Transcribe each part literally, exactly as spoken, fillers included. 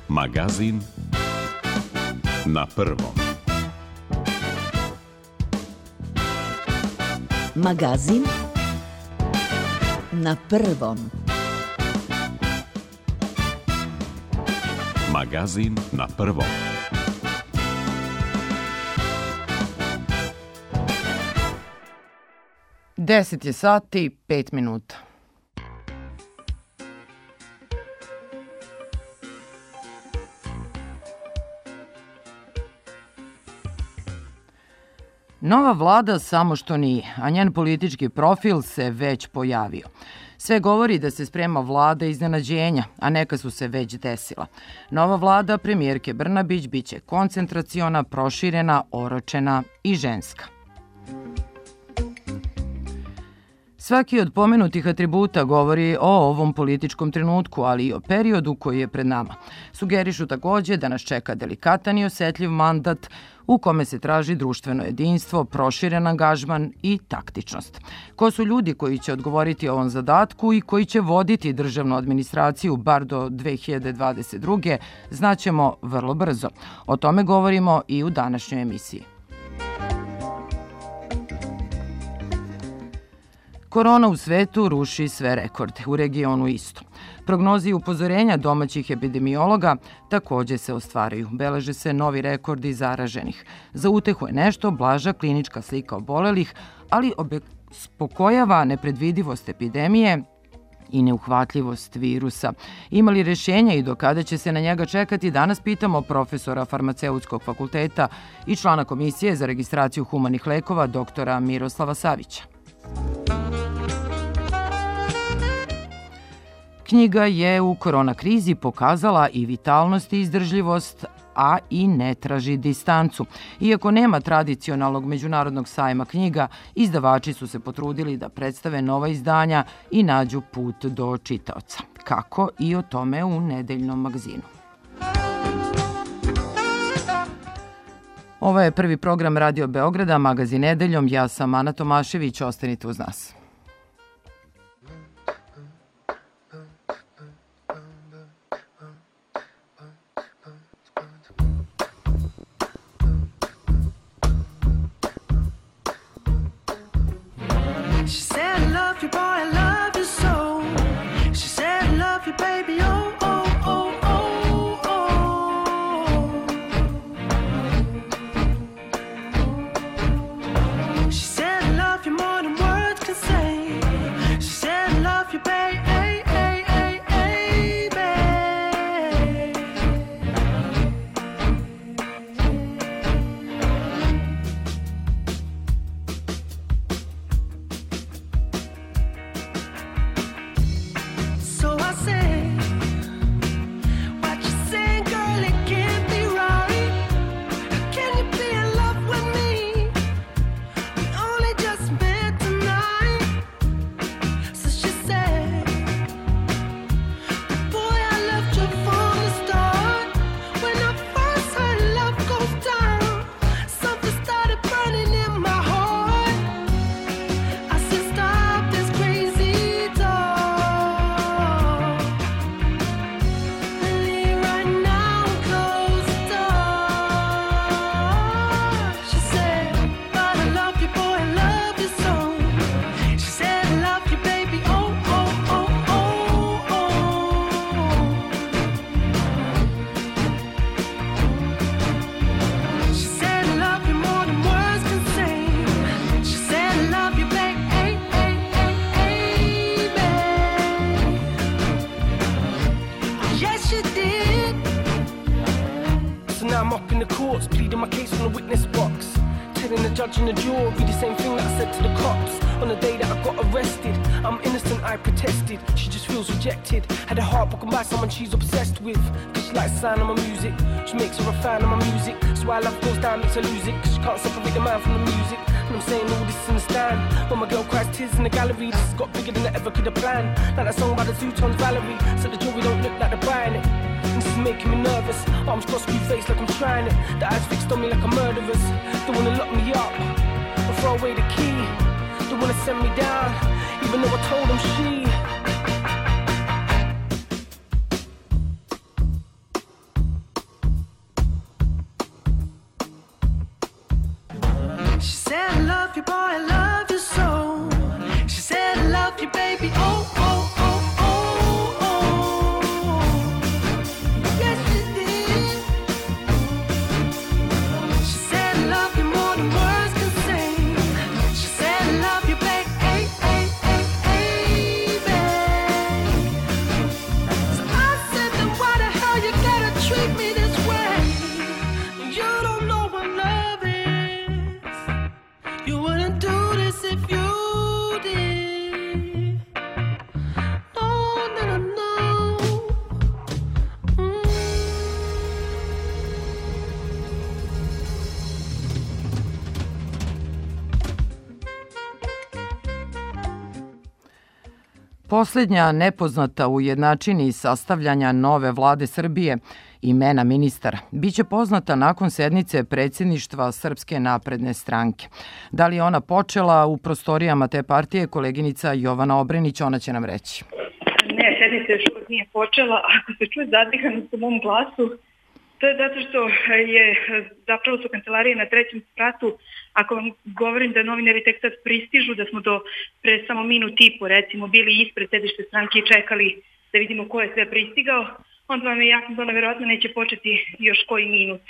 Magazin na prvom. Magazin na prvom. Magazin na prvom. Deset je sati i pet minuta. Nova vlada samo što nije, a njen politički profil se već pojavio. Sve govori da se sprema vlada iznenađenja, a neka su se već desila. Nova vlada premijerke Brnabić biće koncentraciona, proširena, oročena i ženska. Svaki od pomenutih atributa govori o ovom političkom trenutku, ali i o periodu koji je pred nama. Sugerišu takođe da nas čeka delikatan i osetljiv mandat u kome se traži društveno jedinstvo, proširen angažman i taktičnost. Ko su ljudi koji će odgovoriti ovom zadatku i koji će voditi državnu administraciju bar do dve hiljade dvadeset druge. znaćemo vrlo brzo. O tome govorimo i u današnjoj emisiji. Korona u svetu ruši sve rekorde, u regionu isto. Prognoze i upozorenja domaćih epidemiologa takođe se ostvaraju. Beleže se novi rekordi zaraženih. Za utehu je nešto blaža klinička slika obolelih, ali obespokojava nepredvidivost epidemije i neuhvatljivost virusa. Ima li rešenja i do kada će se na njega čekati? Danas pitamo profesora Farmaceutskog fakulteta i člana Komisije za registraciju humanih lekova, doktora Miroslava Savića. Knjiga je u korona krizi pokazala i vitalnost i izdržljivost, a i ne traži distancu. Iako nema tradicionalnog međunarodnog sajma knjiga, izdavači su se potrudili da predstave nova izdanja i nađu put do čitaoca. Kako? I o tome u nedeljnom magazinu. Ovo je prvi program Radio Beograda, magazin nedeljom. Ja sam Ana Tomašević, ostanite uz nas. Judge and the jury, the same thing that I said to the cops on the day that I got arrested. I'm innocent, I protested. She just feels rejected. Had her heart broken by someone she's obsessed with. Cause she likes the sound of my music. She makes her a fan of my music. So why love goes down, makes her lose it. Cause she can't separate the man from the music. And I'm saying all this in the stand. When my girl cries tears in the gallery, this has got bigger than I ever could have planned. Like that song by the Zootons, Valerie. Said the jewelry don't look like they're buying it. This is making me nervous. Arms crossed, screw face like I'm trying it. The eyes fixed on me like a murderer's. Don't wanna lock me up or throw away the key. Don't wanna send me down, even though I told them she Poslednja nepoznata u jednačini sastavljanja nove vlade Srbije, imena ministara, biće poznata nakon sednice predsjedništva Srpske napredne stranke. Da li je ona počela u prostorijama te partije, koleginica Jovana Obrenić, ona će nam reći. Ne, sednica još uvijek nije počela. Ako se čuje zadihanost u mom glasu, to je zato što je zapravo su kancelarije na trećem spratu. Ako vam govorim da novinari tek sad pristižu, da smo do pre samo minut i po recimo bili ispred sedište stranke i čekali da vidimo ko je sve pristigao, onda vam je jasno da ona verovatno neće početi još koji minut.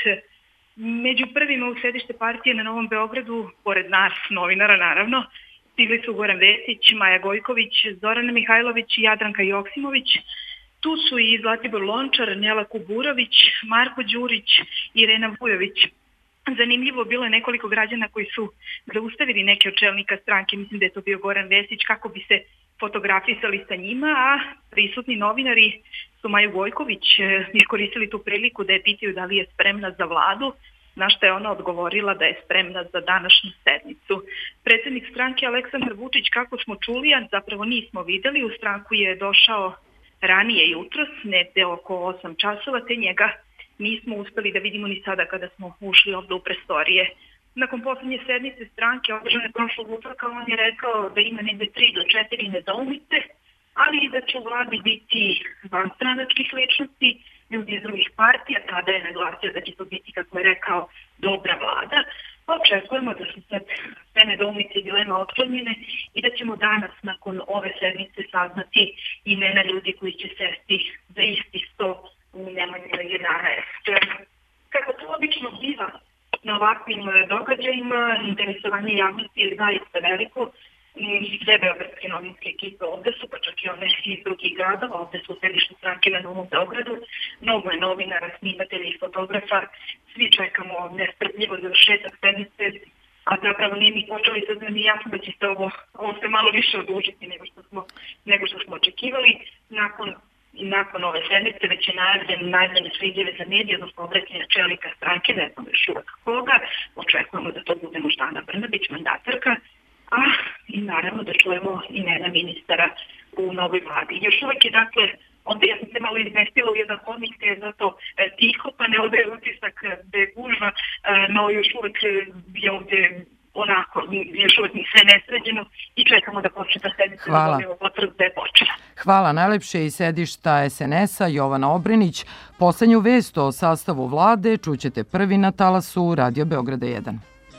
Među prvima u sedište partije na Novom Beogradu, pored nas, novinara naravno, stigli su Goran Vesić, Maja Gojković, Zorana Mihajlović i Jadranka Joksimović. Tu su i Zlatibor Lončar, Njela Kuburović, Marko Đurić i Irena Vujović. Zanimljivo, bilo je nekoliko građana koji su zaustavili neke od čelnika stranke, mislim da je to bio Goran Vesić, kako bi se fotografisali sa njima, a prisutni novinari su Maju Gojković iskoristili tu priliku da je pitaju da li je spremna za vladu, na što je ona odgovorila da je spremna za današnju sednicu. Predsjednik stranke Aleksandar Vučić, kako smo čuli, a zapravo nismo videli, u stranku je došao ranije jutros, negde oko osam časova, te njega nismo uspeli da vidimo ni sada kada smo ušli ovdje u prestorije. Nakon posljednje sednice stranke održane prošlog utorka, on je rekao da ima negde tri do četiri nedoumice, ali i da će u vladi biti vanstranačkih ličnosti, ljudi iz drugih partija. Tada je naglasio da će to biti, kako je rekao, dobra vlada. Očekujemo da su sad sve nedoumice i dilema otklonjene i da ćemo danas nakon ove sednice saznati imena ljudi koji će sesti za isti sto u Nemanjinoj jedanaest. Kako to obično biva na ovakvim događajima, interesovanje javnosti je zaista veliko. Sve beogradske novinske ekipe ovde su, pa čak i one iz drugih gradova, ovde su u sedištu stranke na Novom Beogradu. Mnogo je novinara, snimatelja i fotografa. Svi čekamo nestrpljivo završetak sednice, a zapravo nije mi počeli, sad nam je jasno da će se ovo, ovo se malo više odužiti nego što smo, nego što smo očekivali. Nakon I nakon ove sednice već je najavljen najavljene sve izjave za medije, odnosno obraćanja čelnika stranke, ne znam još uvek koga. Očekujemo da to bude možda Ana Brnabić, mandatarka, a i naravno da čujemo imena ministara u novoj vladi. Još uvek je, dakle, onda ja sam se malo izmestila u jedan hodnik, te je zato tiho, pa ne odaje utisak da je gužva, no još uvek je ovde onako, još uvijek sve nesređeno i čekamo da počne ta sednica da dobijemo potvrdu da je počela. Hvala najlepše iz sedišta es en es a Jovana Obrenić. Poslednju vest o sastavu vlade čućete prvi na talasu Radio Beograda jedan.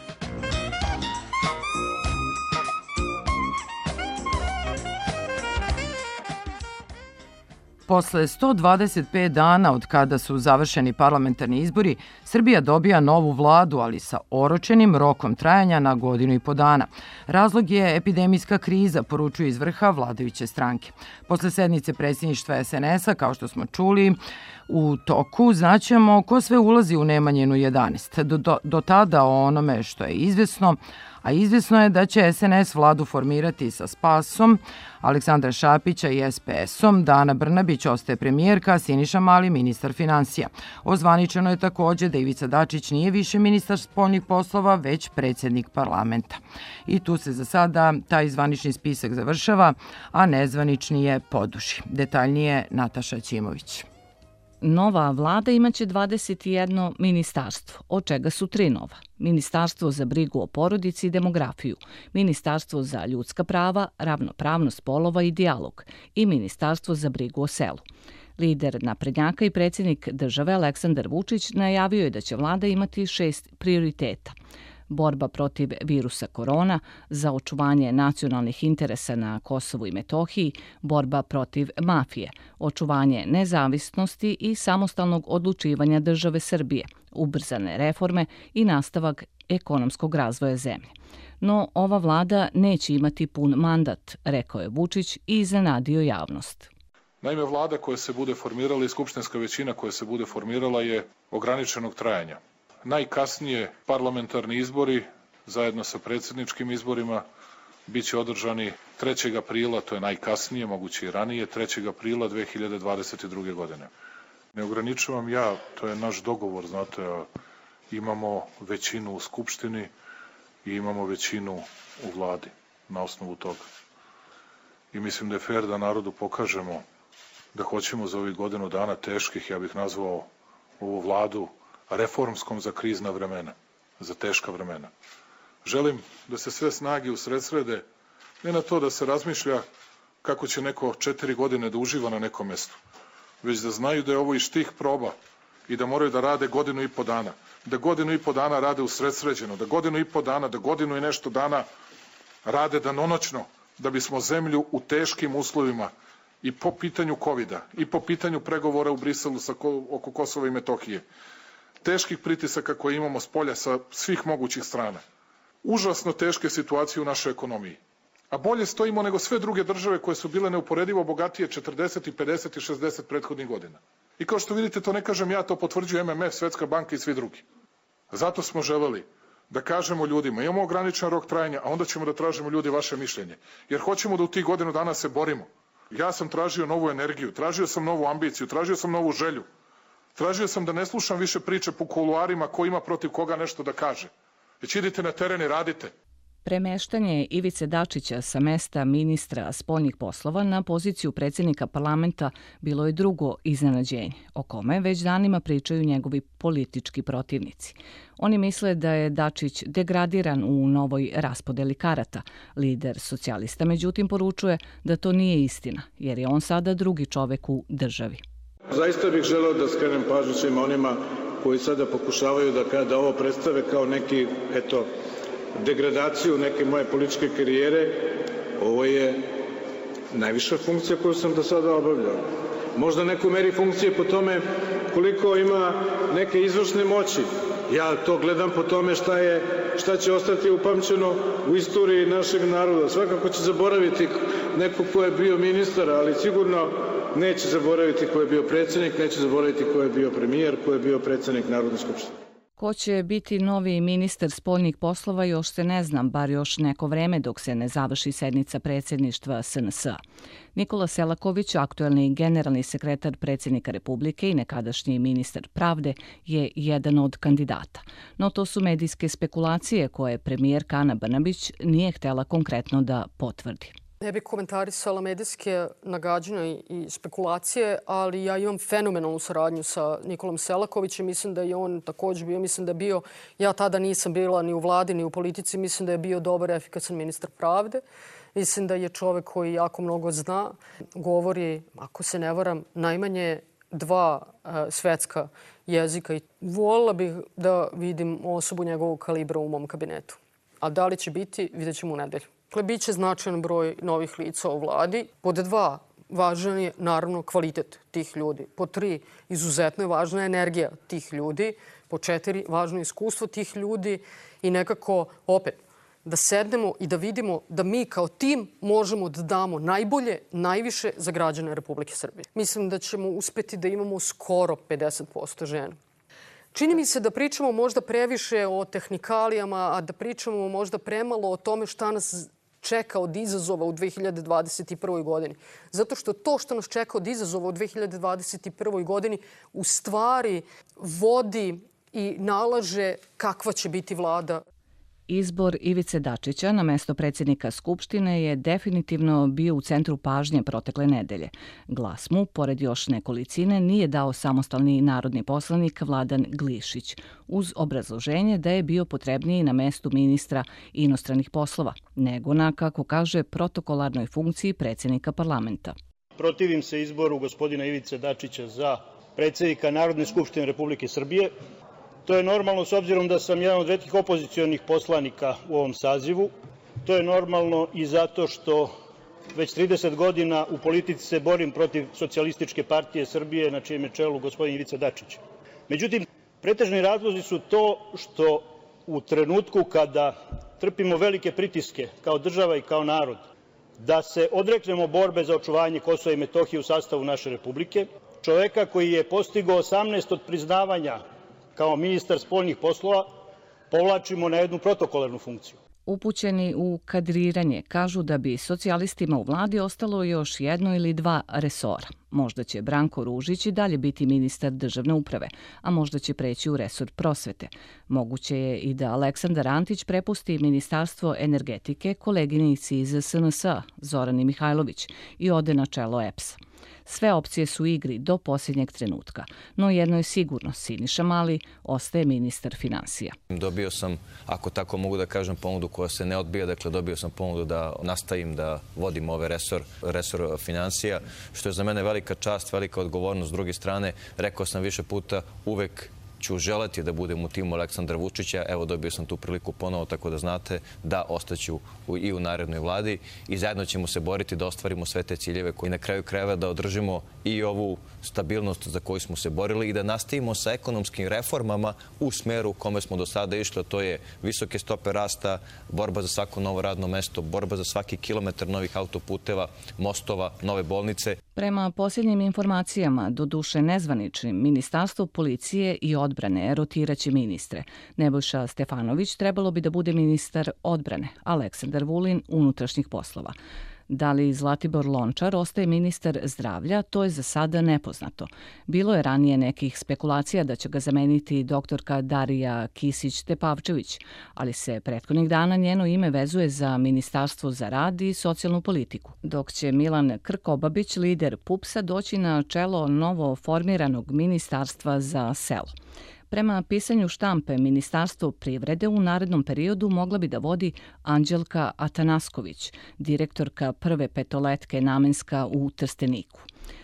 Posle sto dvadeset pet dana od kada su završeni parlamentarni izbori, Srbija dobija novu vladu, ali sa oročenim rokom trajanja na godinu i po dana. Razlog je epidemijska kriza, poručuju iz vrha vladajuće stranke. Posle sednice predsjedništva es en es a, kao što smo čuli, u toku znaćemo ko sve ulazi u Nemanjinu jedanaest. Do, do, do tada o onome što je izvesno, a izvesno je da će es en es vladu formirati sa Spasom, Aleksandra Šapića i es pe esom, da Ana Brnabić ostaje premijerka, Siniša Mali ministar finansija. Ozvaničeno je takođe da Ivica Dačić nije više ministar spoljnih poslova, već predsjednik parlamenta. I tu se za sada taj zvanični spisak završava, a nezvanični je poduži. Detaljnije Nataša Ćimović. Nova vlada imaće dvadeset jedno ministarstvo, od čega su tri nova. Ministarstvo za brigu o porodici i demografiju, Ministarstvo za ljudska prava, ravnopravnost polova i dijalog i Ministarstvo za brigu o selu. Lider naprednjaka i predsjednik države Aleksandar Vučić najavio je da će vlada imati šest prioriteta. Borba protiv virusa korona, za očuvanje nacionalnih interesa na Kosovu i Metohiji, borba protiv mafije, očuvanje nezavisnosti i samostalnog odlučivanja države Srbije, ubrzane reforme i nastavak ekonomskog razvoja zemlje. No, ova vlada neće imati pun mandat, rekao je Vučić i iznenadio javnost. Naime, vlada koja se bude formirala i skupštinska većina koja se bude formirala je ograničenog trajanja. Najkasnije parlamentarni izbori, zajedno sa predsjedničkim izborima, bit će održani trećeg aprila, to je najkasnije, moguće i ranije, trećeg aprila dve hiljade dvadeset druge. godine. Ne ograničavam ja, to je naš dogovor, znate, imamo većinu u Skupštini i imamo većinu u vladi na osnovu toga. i mislim da je fair da narodu pokažemo da hoćemo za ovih godinu dana teških, ja bih nazvao ovu vladu reformskom za krizna vremena, za teška vremena. Želim da se sve snage usredsrede ne na to da se razmišlja kako će neko četiri godine da uživa na nekom mestu, već da znaju da je ovo i štih proba i da moraju da rade godinu i po dana, da godinu i po dana rade usredsređeno, da godinu i po dana, da godinu i nešto dana rade danonoćno, da bismo zemlju u teškim uslovima i po pitanju kovida, i po pitanju pregovora u Briselu sa, oko Kosova i Metohije, teških pritisaka koje imamo s polja sa svih mogućih strana, užasno teške situacije u našoj ekonomiji. A bolje stojimo nego sve druge države koje su bile neuporedivo bogatije četrdeset, pedeset i šezdeset prethodnih godina. I kao što vidite, to ne kažem ja, to potvrđuje M M F, Svetska banka i svi drugi. Zato smo želeli da kažemo ljudima, imamo ograničen rok trajanja, a onda ćemo da tražimo ljudi vaše mišljenje. Jer hoćemo da u tih godinu dana se borimo. Ja sam tražio novu energiju, tražio sam novu ambiciju, tražio sam novu želju. Tražio sam da ne slušam više priče po kuluarima ko ima protiv koga nešto da kaže. Već idite na teren i radite. Premeštanje Ivice Dačića sa mesta ministra spoljnih poslova na poziciju predsjednika parlamenta bilo je drugo iznenađenje, o kome već danima pričaju njegovi politički protivnici. Oni misle da je Dačić degradiran u novoj raspodeli karata. Lider socijalista međutim poručuje da to nije istina, jer je on sada drugi čovek u državi. Zaista bih želeo da skrenem pažnju svima onima koji sada pokušavaju da kada ovo predstave kao neki, eto, degradaciju neke moje političke karijere. Ovo je najviša funkcija koju sam do sada obavljao. Možda neko meri funkcije po tome koliko ima neke izvršne moći. Ja to gledam po tome šta, je, šta će ostati upamćeno u istoriji našeg naroda. Svakako će zaboraviti neko ko je bio ministar, ali sigurno neće zaboraviti ko je bio predsjednik, neće zaboraviti ko je bio premijer, ko je bio predsjednik Narodne skupštine. Ko će biti novi ministar spoljnih poslova još se ne znam, bar još neko vreme dok se ne završi sednica predsjedništva S N S-a. Nikola Selaković, aktuelni generalni sekretar predsjednika Republike i nekadašnji ministar pravde, je jedan od kandidata. No to su medijske spekulacije koje premijerka Ana Brnabić nije htjela konkretno da potvrdi. Ne bih komentarisala medijske nagađanja i spekulacije, ali ja imam fenomenalnu saradnju sa Nikolom Selakovićem. Mislim da je on također bio, mislim da je bio, ja tada nisam bila ni u vladi ni u politici, mislim da je bio dobar, efikasan ministar pravde. Mislim da je čovek koji jako mnogo zna, govori, ako se ne varam, najmanje dva uh, svetska jezika. I volila bih da vidim osobu njegovog kalibra u mom kabinetu. A da li će biti, vidjet ćemo u nedelju. Dakle, bit će značajan broj novih lica u vladi. Pod dva, važan je naravno kvalitet tih ljudi. Pod tri, izuzetno je važna energija tih ljudi. Pod četiri, važno je iskustvo tih ljudi i nekako, opet, da sednemo i da vidimo da mi kao tim možemo da damo najbolje, najviše za građane Republike Srbije. Mislim da ćemo uspeti da imamo skoro pedeset posto žena. Čini mi se da pričamo možda previše o tehnikalijama, a da pričamo možda premalo o tome šta nas čeka od izazova u dve hiljade dvadeset prvoj godini. Zato što to što nas čeka od izazova u dve hiljade dvadeset prvoj godini u stvari vodi i nalaže kakva će biti vlada. Izbor Ivice Dačića na mesto predsjednika Skupštine je definitivno bio u centru pažnje protekle nedelje. Glas mu, pored još nekolicine, nije dao samostalni narodni poslanik Vladan Glišić, uz obrazloženje da je bio potrebniji na mestu ministra inostranih poslova, nego na, kako kaže, protokolarnoj funkciji predsjednika parlamenta. Protivim se izboru gospodina Ivice Dačića za predsjednika Narodne skupštine Republike Srbije. To je normalno s obzirom da sam jedan od retkih opozicionih poslanika u ovom sazivu. To je normalno i zato što već trideset godina u politici se borim protiv Socijalističke partije Srbije na čijem je čelu gospodin Ivica Dačić. Međutim, pretežni razlozi su to što u trenutku kada trpimo velike pritiske kao država i kao narod da se odreknemo borbe za očuvanje Kosova i Metohije u sastavu naše Republike, čoveka koji je postigao osamnaest odpriznavanja kao ministar spoljnih poslova, povlačimo na jednu protokolarnu funkciju. Upućeni u kadriranje kažu da bi socijalistima u vladi ostalo još jedno ili dva resora. Možda će Branko Ružić i dalje biti ministar državne uprave, a možda će preći u resor prosvete. Moguće je i da Aleksandar Antić prepusti Ministarstvo energetike koleginici iz S N S-a, Zorani Mihajlović, i ode na čelo E P S-a. Sve opcije su u igri do posljednjeg trenutka, no jedno je sigurno, Siniša Mali ostaje ministar finansija. Dobio sam, ako tako mogu da kažem, ponudu koja se ne odbija, dakle dobio sam ponudu da nastavim da vodim ovaj resor, resor finansija, što je za mene velika čast, velika odgovornost. S druge strane, rekao sam više puta, uvek ću želeti da budem u timu Aleksandra Vučića. Evo, dobio sam tu priliku ponovo, tako da znate da ostaću i u narednoj vladi i zajedno ćemo se boriti da ostvarimo sve te ciljeve koji na kraju krajeva da održimo i ovu stabilnost za koju smo se borili i da nastavimo sa ekonomskim reformama u smeru u kome smo do sada išli. To je visoke stope rasta, borba za svako novo radno mesto, borba za svaki kilometar novih autoputeva, mostova, nove bolnice. Prema posljednjim informacijama, doduše nezvaničnim, Ministarstvo policije i odbrane rotiraće ministre. Nebojša Stefanović trebalo bi da bude ministar odbrane, Aleksandar Vulin unutrašnjih poslova. Da li Zlatibor Lončar ostaje ministar zdravlja, to je za sada nepoznato. Bilo je ranije nekih spekulacija da će ga zameniti doktorka Darija Kisić-Tepavčević, ali se prethodnih dana njeno ime vezuje za Ministarstvo za rad i socijalnu politiku, dok će Milan Krkobabić, lider P U P S-a, doći na čelo novo formiranog Ministarstva za selo. Prema pisanju štampe, Ministarstvo privrede u narednom periodu mogla bi da vodi Anđelka Atanasković, direktorka prve petoletke Namenska u Trsteniku.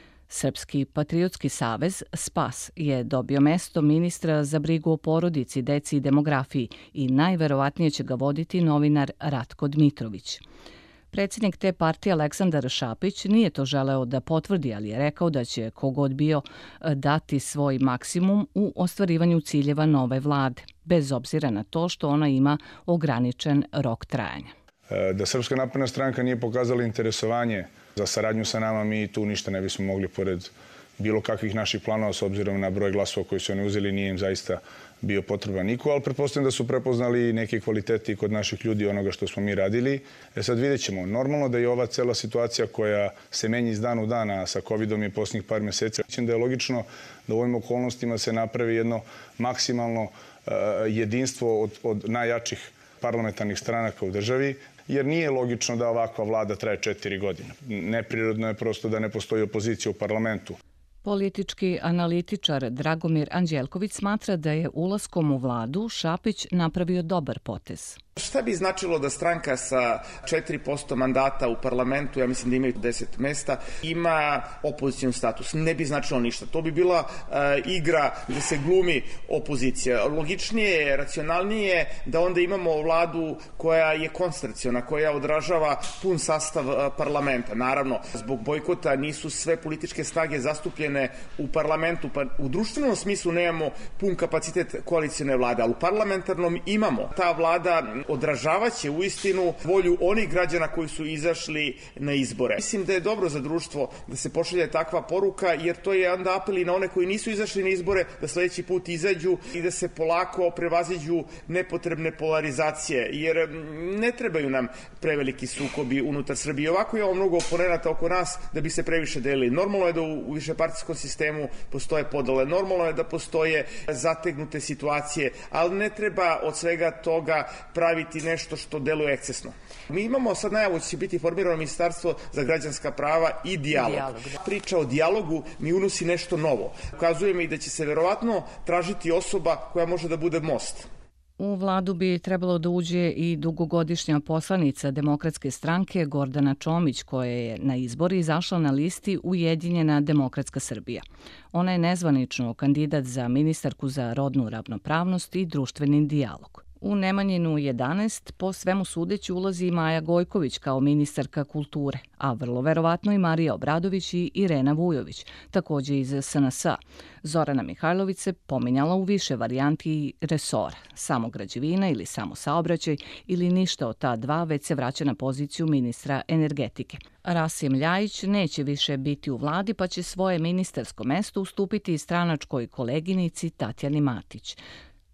Srpski patriotski savez SPAS je dobio mesto ministra za brigu o porodici, deci i demografiji i najverovatnije će ga voditi novinar Ratko Dmitrović. Predsjednik te partije Aleksandar Šapić nije to želeo da potvrdi, ali je rekao da će kogod bio dati svoj maksimum u ostvarivanju ciljeva nove vlade, bez obzira na to što ona ima ograničen rok trajanja. Da Srpska napredna stranka nije pokazala interesovanje za saradnju sa nama, mi tu ništa ne bismo mogli pored bilo kakvih naših planova, s obzirom na broj glasova koji su oni uzeli, nije im zaista bio potreban niko, ali pretpostavljam da su prepoznali neke kvaliteti kod naših ljudi onoga što smo mi radili. E sad vidjet ćemo. Normalno da je ova cela situacija koja se menja iz dana u dana sa covidom je posljednjih par meseci. Mislim da je logično da u ovim okolnostima se napravi jedno maksimalno uh, jedinstvo od, od najjačih parlamentarnih stranaka u državi, jer nije logično da ovakva vlada traje četiri godine. Neprirodno je prosto da ne postoji opozicija u parlamentu. Politički analitičar Dragomir Anđelković smatra da je ulaskom u vladu Šapić napravio dobar potez. Šta bi značilo da stranka sa četiri posto mandata u parlamentu, ja mislim da imaju deset mesta, ima opozicijon status? Ne bi značilo ništa. To bi bila uh, igra gde se glumi opozicija. Logičnije je, racionalnije da onda imamo vladu koja je konstrukciona, koja odražava pun sastav uh, parlamenta. Naravno, zbog bojkota nisu sve političke snage zastupljene u parlamentu, pa u društvenom smislu nemamo pun kapacitet koalicione vlade, ali u parlamentarnom imamo. Ta vlada odražavaće u istinu volju onih građana koji su izašli na izbore. Mislim da je dobro za društvo da se pošalje takva poruka, jer to je onda apel i na one koji nisu izašli na izbore da sledeći put izađu i da se polako prevaziđu nepotrebne polarizacije, jer ne trebaju nam preveliki sukobi unutar Srbije. Ovako imamo mnogo oponenata oko nas da bi se previše delili. Normalno je da u višepartijskom sistemu postoje podele, normalno je da postoje zategnute situacije, ali ne treba od svega toga praviti nešto što deluje ekscesno. Mi imamo sad najavu da će biti formirano ministarstvo za građanska prava i dijalog. dijalog Priča o dijalogu mi unosi nešto novo. Ukazuje mi da će se verovatno tražiti osoba koja može da bude most. U vladu bi trebalo da uđe i dugogodišnja poslanica Demokratske stranke Gordana Čomić, koja je na izbori izašla na listi Ujedinjena demokratska Srbija. Ona je nezvanično kandidat za ministarku za rodnu ravnopravnost i društveni dijalog. U Nemanjinu jedanaest po svemu sudeći ulazi i Maja Gojković kao ministarka kulture, a vrlo verovatno i Marija Obradović i Irena Vujović, takođe iz S N S-a. Zorana Mihajlović se pominjala u više varijanti resora, samo građevina ili samo saobraćaj ili ništa od ta dva, već se vraća na poziciju ministra energetike. Rasim Ljajić neće više biti u vladi, pa će svoje ministarsko mesto ustupiti stranačkoj koleginici Tatjani Matić.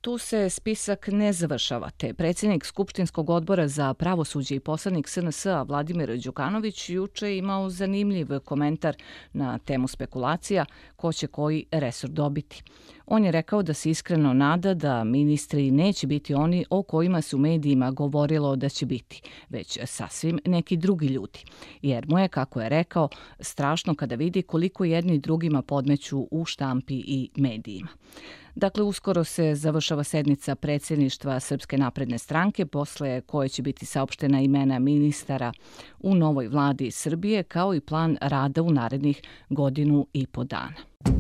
Tu se spisak ne završava, te predsjednik Skupštinskog odbora za pravosuđe i poslanik S N S-a Vladimir Đukanović juče je imao zanimljiv komentar na temu spekulacija ko će koji resor dobiti. On je rekao da se iskreno nada da ministri neće biti oni o kojima se u medijima govorilo da će biti, već sasvim neki drugi ljudi. Jer mu je, kako je rekao, strašno kada vidi koliko jedni drugima podmeću u štampi i medijima. Dakle, uskoro se završava sednica predsjedništva Srpske napredne stranke, posle koje će biti saopštena imena ministara u novoj vladi Srbije, kao i plan rada u narednih godinu i po dana.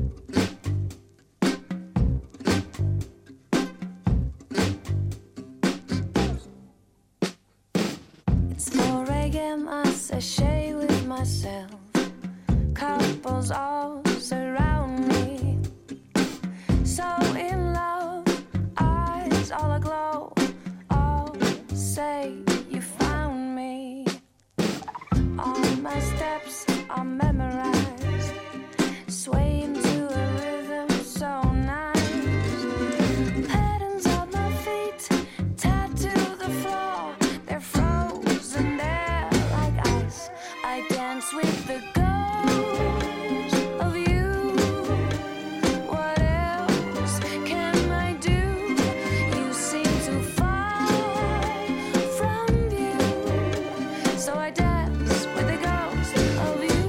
Sashay with myself, couples all surround me. So in love, eyes all aglow, all say you found me. All my steps are memorized, swaying to a rhythm so nice. Patterns on my feet, tattoo the floor, they're frozen there. I dance with the ghost of you. What else can I do? You seem too far from you, so I dance with the ghost of you.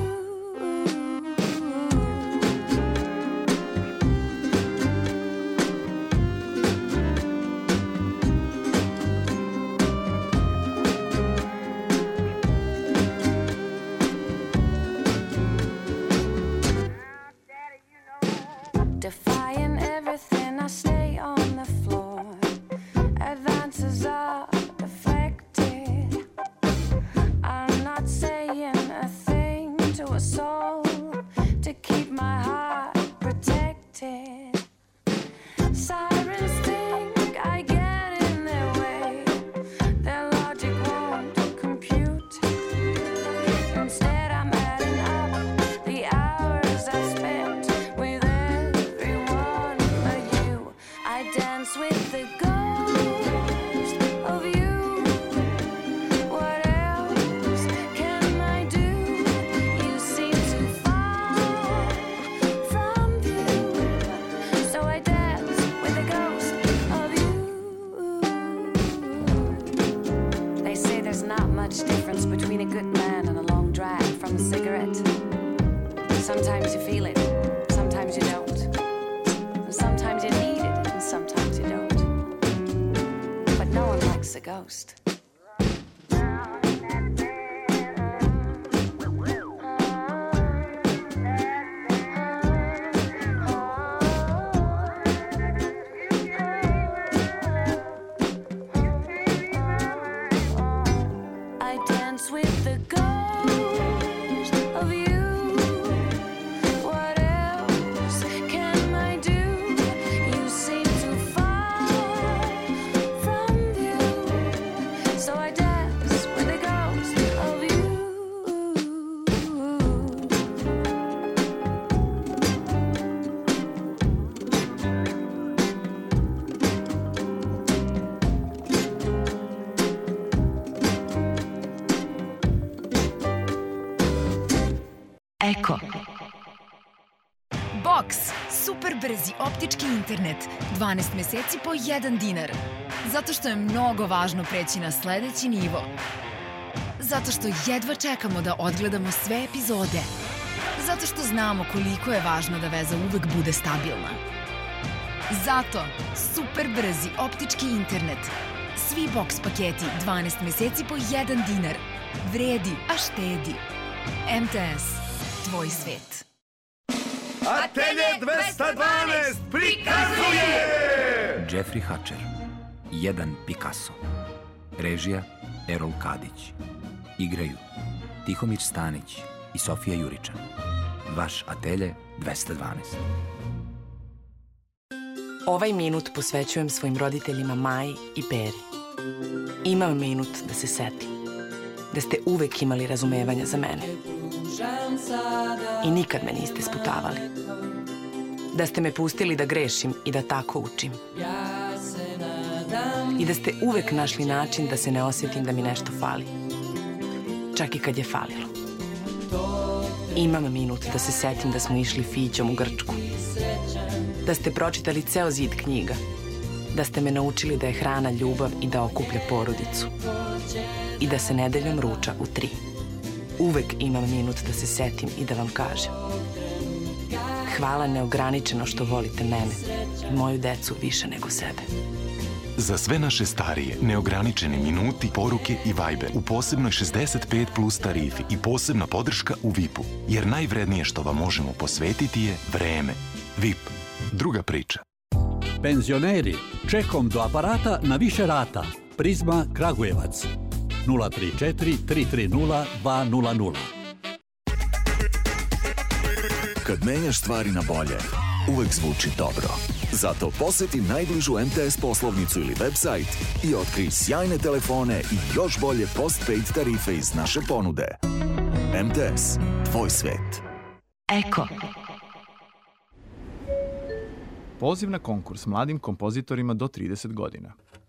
Defying everything, I stay on the floor. Advances are deflected. I'm not saying a thing to a soul to keep my heart protected. Sirens think I get in their way. Their logic won't compute. Instead, I'm adding up the hours I spent with everyone but you. I dance with the ghost of you. What else can I do? You seem too far from you, so I dance with the ghost of you. They say there's not much difference between a good man and a long drag from a cigarette. Sometimes you feel it, sometimes you don't. Sometimes you need it, and sometimes you don't. But no one likes a ghost. I dance with the ghost of you. What else can I do? You seem too far from you, so I dance with the ghost of you. Eko. Box. Super brzi optički internet. dvanaest meseci po jedan dinar. Zato što je mnogo važno preći na sledeći nivo. Zato što jedva čekamo da odgledamo sve epizode. Zato što znamo koliko je važno da veza uvek bude stabilna. Zato super brzi optički internet. Svi box paketi dvanaest meseci po jedan dinar. Vredi, a štedi. M T S. Tvoj svet. Atelje dvesta dvanaest prikazuje! Jeffrey Hatcher, jedan Picasso. Režija Erol Kadić. Igraju Tihomir Stanić i Sofija Juričan. Vaš Atelje dvesta dvanaest. Ovaj minut posvećujem svojim roditeljima Maji i Peri. Imam minut da se setim. Da ste uvek imali razumevanja za mene. I nikad me niste sputavali. Da ste me pustili da grešim i da tako učim. i da ste uvek našli način da se ne osjetim da mi nešto fali. Čak i kad je falilo. Imam minut da se setim da smo išli Fićom u Grčku. Da ste pročitali ceo zid knjiga. Da ste me naučili da je hrana ljubav i da okuplja porodicu. I da se nedeljom ruča u tri. Uvek imam minut da se setim i da vam kažem. Hvala neograničeno što volite mene i moju decu više nego sebe. Za sve naše starije, neograničeni minuti, poruke i Viber u posebnoj šezdeset pet plus tarifi i posebna podrška u V I P-u. Jer najvrednije što vam možemo posvetiti je vreme. V I P. Druga priča. Penzioneri, čekom do aparata na više rata. Prizma Kragujevac. nula tri četiri tri tri nula dva nula nula. Kad menjaš stvari na bolje, uvek zvuči dobro. Zato poseti najbližu M T S poslovnicu ili website i otkrij sjajne telefone i još bolje postpaid tarife iz naše ponude. M T S. Tvoj svet. Eko. Poziv na konkurs mladim kompozitorima do trideset godina.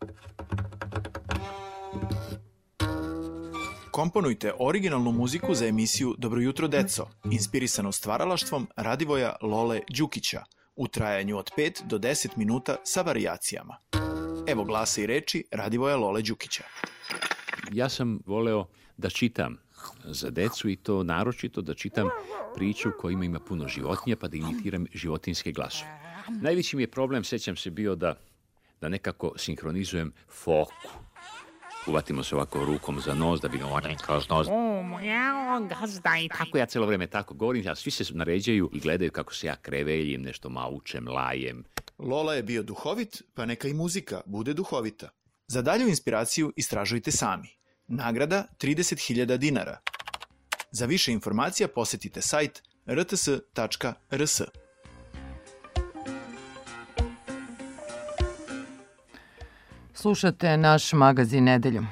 Komponujte originalnu muziku za emisiju Dobro jutro deco, inspirisanu stvaralaštvom Radivoja Lole Đukića, u trajanju od pet do deset minuta sa varijacijama. Evo glasa i reči Radivoja Lole Đukića. Ja sam voleo da čitam za decu i to naročito da čitam priču kojima ima puno životinja pa da imitiram životinjske glasove. Najveći mi je problem, sećam se, bio da, da nekako sinhronizujem foku. Uvatimo se ovako rukom za nos da bi govorim kroz nos. O, moja gazda i tako. Ja celo vreme tako govorim, a svi se naređaju i gledaju kako se ja kreveljim, nešto maučem, lajem. Lola je bio duhovit, pa neka i muzika bude duhovita. Za dalju inspiraciju istražujte sami. Nagrada trideset hiljada dinara. Za više informacija posetite sajt r t s tačka r s. Slušate naš magazin Nedeljom.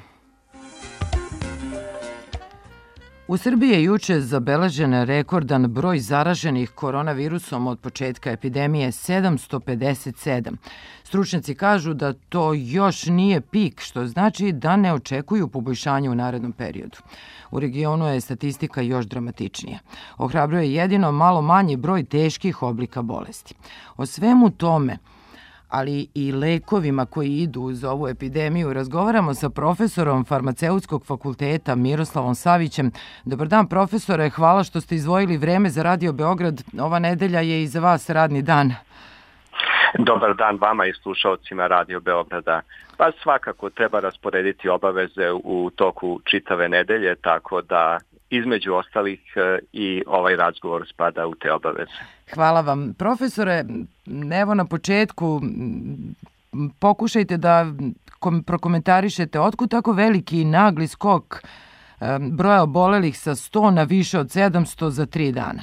U Srbiji je juče zabeležen rekordan broj zaraženih koronavirusom od početka epidemije sedamsto pedeset sedam. Stručnjaci kažu da to još nije pik, što znači da ne očekuju poboljšanje u narednom periodu. U regionu je statistika još dramatičnija. Ohrabruje jedino malo manji broj teških oblika bolesti. O svemu tome, ali i lekovima koji idu uz ovu epidemiju, razgovaramo sa profesorom Farmaceutskog fakulteta Miroslavom Savićem. Dobar dan, profesore, hvala što ste izdvojili vreme za Radio Beograd. Ova nedelja je i za vas radni dan. Dobar dan vama i slušalcima Radio Beograda. Pa svakako treba rasporediti obaveze u toku čitave nedelje, tako da između ostalih i ovaj razgovor spada u te obaveze. Hvala vam. Profesore, evo na početku pokušajte da prokomentarišete otkud tako veliki i nagli skok broja obolelih sa sto na više od sedamsto za tri dana.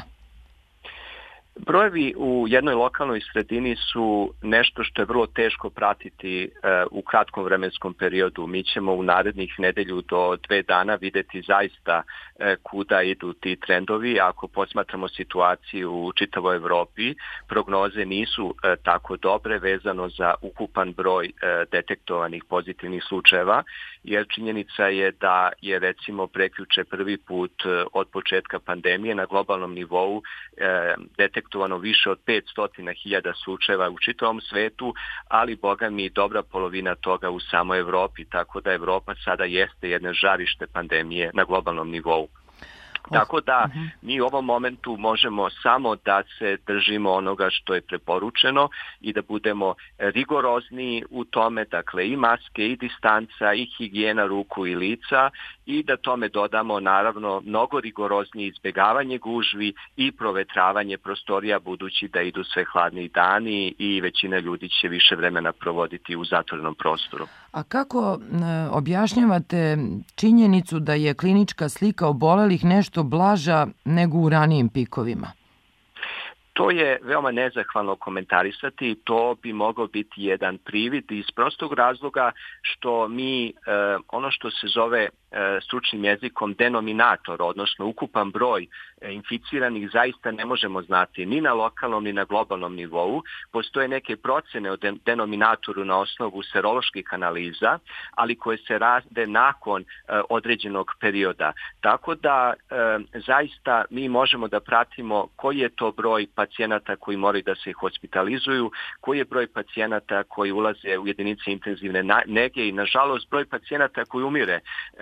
Brojevi u jednoj lokalnoj sredini su nešto što je vrlo teško pratiti uh, u kratkom vremenskom periodu. Mi ćemo u narednih nedelju do dve dana videti zaista uh, kuda idu ti trendovi. Ako posmatramo situaciju u čitavoj Evropi, prognoze nisu uh, tako dobre vezano za ukupan broj uh, detektovanih pozitivnih slučajeva, jer činjenica je da je recimo prekjuče prvi put uh, od početka pandemije na globalnom nivou uh, detektovano više od petsto hiljada slučajeva u čitavom svetu, ali boga mi dobra polovina toga u samoj Evropi, tako da Evropa sada jeste jedno žarište pandemije na globalnom nivou. Tako da mi u ovom momentu možemo samo da se držimo onoga što je preporučeno i da budemo rigorozniji u tome, dakle i maske i distanca i higijena ruku i lica i da tome dodamo naravno mnogo rigoroznije izbjegavanje gužvi i provetravanje prostorija budući da idu sve hladni dani i većina ljudi će više vremena provoditi u zatvorenom prostoru. A kako objašnjavate činjenicu da je klinička slika obolelih nešto blaža nego u ranijim pikovima? To je veoma nezahvalno komentarisati, to bi mogao biti jedan privid iz prostog razloga što mi, ono što se zove stručnim jezikom denominator, odnosno ukupan broj inficiranih zaista ne možemo znati ni na lokalnom ni na globalnom nivou. Postoje neke procene o denominatoru na osnovu seroloških analiza, ali koje se rade nakon određenog perioda. Tako da zaista mi možemo da pratimo koji je to broj pacijenata koji moraju da se hospitalizuju, koji je broj pacijenata koji ulaze u jedinice intenzivne nege i nažalost broj pacijenata koji umire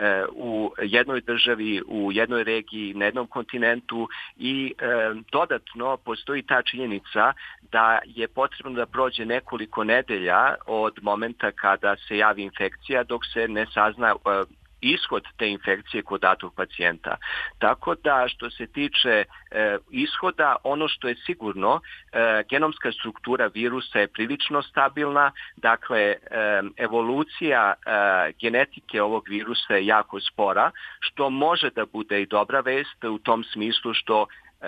u jednoj državi, u jednoj regiji, na jednom kontinentu i e, dodatno postoji ta činjenica da je potrebno da prođe nekoliko nedelja od momenta kada se javi infekcija dok se ne sazna e, ishod te infekcije kod datog pacijenta. Tako da što se tiče e, ishoda, ono što je sigurno, e, genomska struktura virusa je prilično stabilna, dakle e, evolucija e, genetike ovog virusa je jako spora, što može da bude i dobra vest u tom smislu što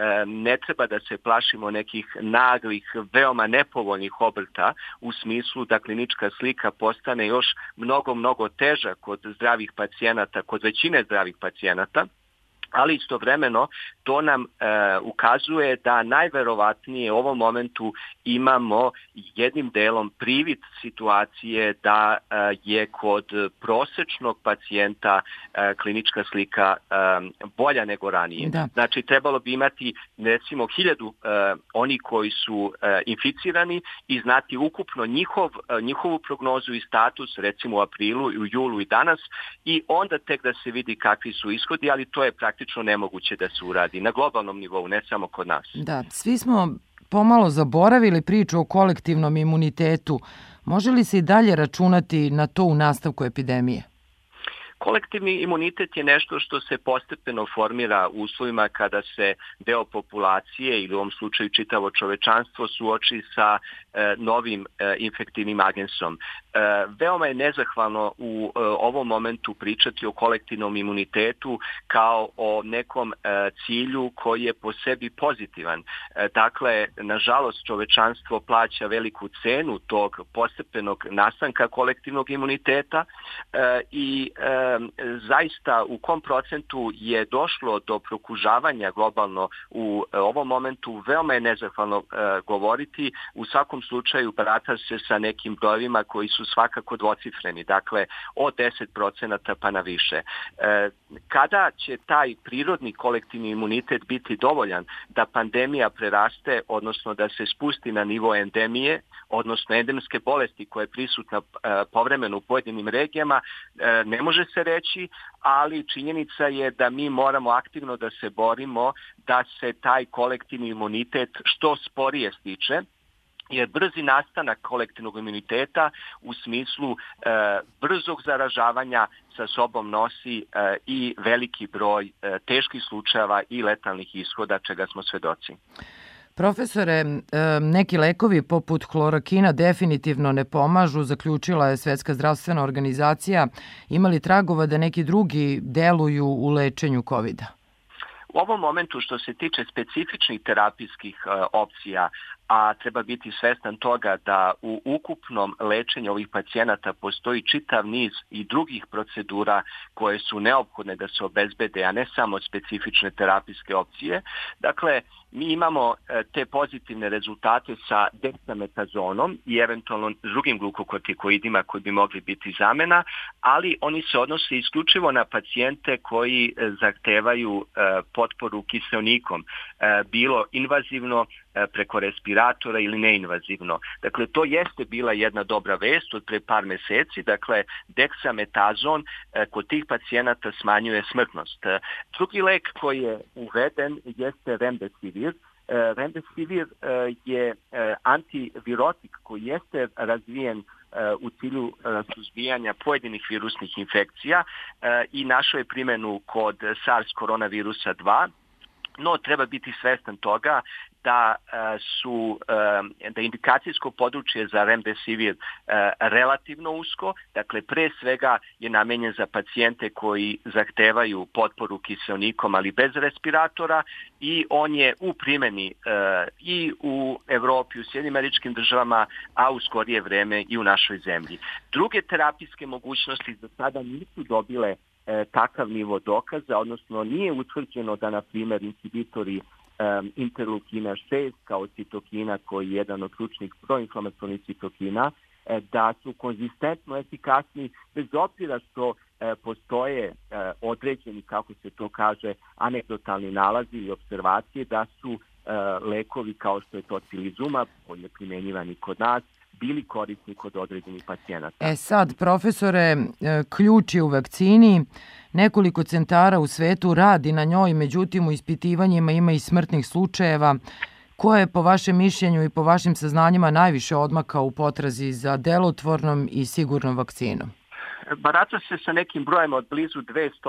ne treba da se plašimo nekih naglih, veoma nepovoljnih obrta u smislu da klinička slika postane još mnogo, mnogo teža kod zdravih pacijenata, kod većine zdravih pacijenata. Ali istovremeno to nam e, ukazuje da najverovatnije u ovom momentu imamo jednim delom privid situacije da e, je kod prosečnog pacijenta e, klinička slika e, bolja nego ranije. Da. Znači trebalo bi imati recimo hiljadu e, oni koji su e, inficirani i znati ukupno njihov, e, njihovu prognozu i status recimo u aprilu i u julu i danas i onda tek da se vidi kakvi su ishodi, ali to je praktično nemoguće da se uradi na globalnom nivou, ne samo kod nas. Da, svi smo pomalo zaboravili priču o kolektivnom imunitetu. Može li se i dalje računati na to u nastavku epidemije? Kolektivni imunitet je nešto što se postepeno formira u uslovima kada se deo populacije ili u ovom slučaju čitavo čovečanstvo suoči sa e, novim e, infektivnim agensom. E, veoma je nezahvalno u e, ovom momentu pričati o kolektivnom imunitetu kao o nekom e, cilju koji je po sebi pozitivan. E, dakle, nažalost, čovečanstvo plaća veliku cenu tog postepenog nastanka kolektivnog imuniteta e, i e, zaista u kom procentu je došlo do prokužavanja globalno u ovom momentu veoma je nezahvalno e, govoriti. U svakom slučaju barata se sa nekim brojevima koji su svakako dvocifreni, dakle od deset procenata pa na više. E, kada će taj prirodni kolektivni imunitet biti dovoljan da pandemija preraste, odnosno da se spusti na nivo endemije, odnosno endemske bolesti koja je prisutna e, povremeno u pojedinim regijama, e, ne može se reći, ali činjenica je da mi moramo aktivno da se borimo da se taj kolektivni imunitet što sporije stiče, jer brzi nastanak kolektivnog imuniteta u smislu e, brzog zaražavanja sa sobom nosi e, i veliki broj e, teških slučajeva i letalnih ishoda, čega smo svedoci. Profesore, neki lekovi poput klorokina definitivno ne pomažu, zaključila je Svetska zdravstvena organizacija. Ima li tragova da neki drugi deluju u lečenju kovida? U ovom momentu što se tiče specifičnih terapijskih opcija, a treba biti svestan toga da u ukupnom lečenju ovih pacijenata postoji čitav niz i drugih procedura koje su neophodne da se obezbede, a ne samo specifične terapijske opcije. Dakle, mi imamo te pozitivne rezultate sa dexametazonom i eventualno drugim glukokortikoidima koji bi mogli biti zamena, ali oni se odnose isključivo na pacijente koji zahtevaju potporu kiseonikom, bilo invazivno preko respiratora ili neinvazivno. Dakle, to jeste bila jedna dobra vest od pre par meseci. Dakle, dexametazon kod tih pacijenata smanjuje smrtnost. Drugi lek koji je uveden jeste remdesivir. Remdesivir je antivirotik koji jeste razvijen u cilju suzbijanja pojedinih virusnih infekcija i našao je primjenu kod SARS koronavirusa dva. No, treba biti svestan toga da su da indikacijsko područje za remdesivir relativno usko, dakle pre svega je namenjen za pacijente koji zahtevaju potporu kiseonikom, ali bez respiratora i on je u primjeni i u Evropi, u Sjedinjenim Američkim Državama, a u skorije vreme i u našoj zemlji. Druge terapijske mogućnosti za sada nisu dobile takav nivo dokaza, odnosno nije utvrđeno da, na primjer, inhibitori um, interleukina šest kao citokina, koji je jedan od ključnih proinflamatornih citokina, da su konzistentno efikasni, bez obzira što e, postoje e, određeni, kako se to kaže, anegdotalni nalazi i observacije da su e, lekovi kao što je tocilizumab, koji je primenjivani kod nas, bili korisni kod određenih pacijenata. E sad, profesore, ključ je u vakcini. Nekoliko centara u svetu radi na njoj, međutim u ispitivanjima ima i smrtnih slučajeva. Ko je po vašem mišljenju i po vašim saznanjima najviše odmakao u potrazi za delotvornom i sigurnom vakcinom? Barata se sa nekim brojem od blizu dvesta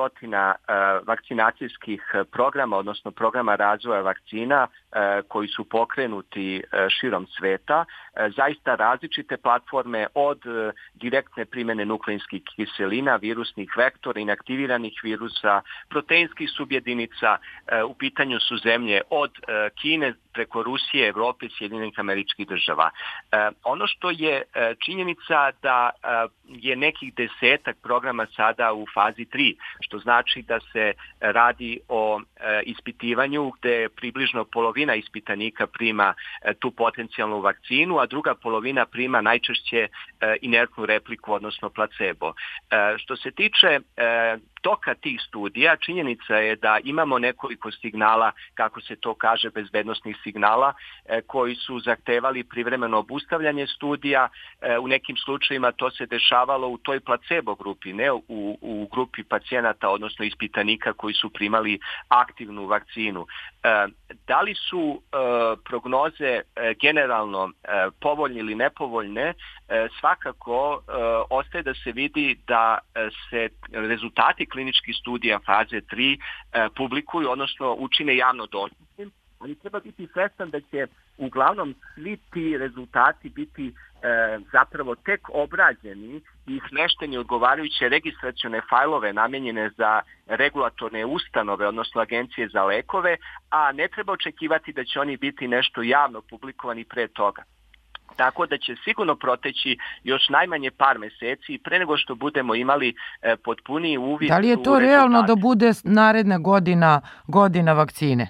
uh, vakcinacijskih programa, odnosno programa razvoja vakcina uh, koji su pokrenuti uh, širom sveta. Uh, zaista različite platforme, od uh, direktne primjene nukleinskih kiselina, virusnih vektora, inaktiviranih virusa, proteinskih subjedinica. Uh, u pitanju su zemlje od uh, Kine preko Rusije, Evrope, Sjedinjenih Američkih Država. Uh, ono što je uh, činjenica da uh, je nekih desetak programa sada u fazi tri, što znači da se radi o e, ispitivanju gde približno polovina ispitanika prima e, tu potencijalnu vakcinu, a druga polovina prima najčešće e, inertnu repliku, odnosno placebo. E, što se tiče e, toka tih studija, činjenica je da imamo nekoliko signala, kako se to kaže, bezbednosnih signala, e, koji su zahtevali privremeno obustavljanje studija. E, u nekim slučajevima to se dešavalo u toj placebo grupi, ne u, u grupi pacijenata, odnosno ispitanika koji su primali aktivnu vakcinu. E, da li su e, prognoze e, generalno e, povoljne ili nepovoljne, e, svakako e, ostaje da se vidi da e, se rezultati kliničkih studija faze tri e, publikuju, odnosno učine javno dostupnim, ali treba biti svestan da će uglavnom svi ti rezultati biti e, zapravo tek obrađeni i smešteni odgovarajuće registracione fajlove namenjene za regulatorne ustanove, odnosno agencije za lekove, a ne treba očekivati da će oni biti nešto javno publikovani pre toga. Tako da će sigurno proteći još najmanje par meseci pre nego što budemo imali e, potpuniji uvid. Da li je to realno da bude naredna godina, godina vakcine?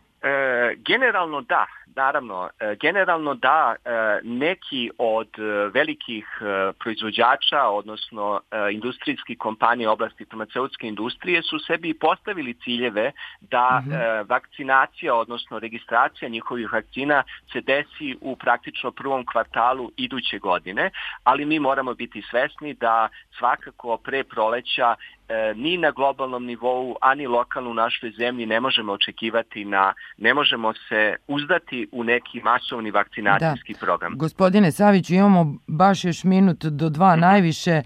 E, generalno da. Naravno, generalno da, neki od velikih proizvođača, odnosno industrijskih kompanija oblasti farmaceutske industrije su sebi postavili ciljeve da mm-hmm. vakcinacija, odnosno registracija njihovih vakcina se desi u praktično prvom kvartalu iduće godine, ali mi moramo biti svesni da svakako pre proleća ni na globalnom nivou, ani lokalno u našoj zemlji ne možemo očekivati na, ne možemo se uzdati u neki masovni vakcinacijski da. program. Gospodine Saviću, imamo baš još minut do dva najviše,